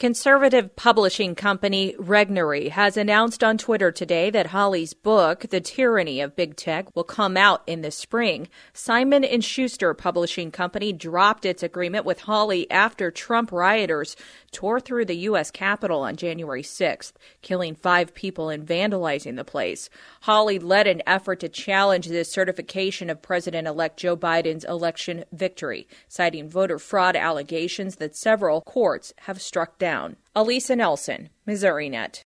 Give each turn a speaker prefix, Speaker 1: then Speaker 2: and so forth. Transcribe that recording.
Speaker 1: Conservative publishing company Regnery has announced on Twitter today that Hawley's book, The Tyranny of Big Tech, will come out in the spring. Simon & Schuster Publishing Company dropped its agreement with Hawley after Trump rioters tore through the U.S. Capitol on January 6th, killing 5 people and vandalizing the place. Hawley led an effort to challenge the certification of President-elect Joe Biden's election victory, citing voter fraud allegations that several courts have struck down. Elisa Nelson, MissouriNet.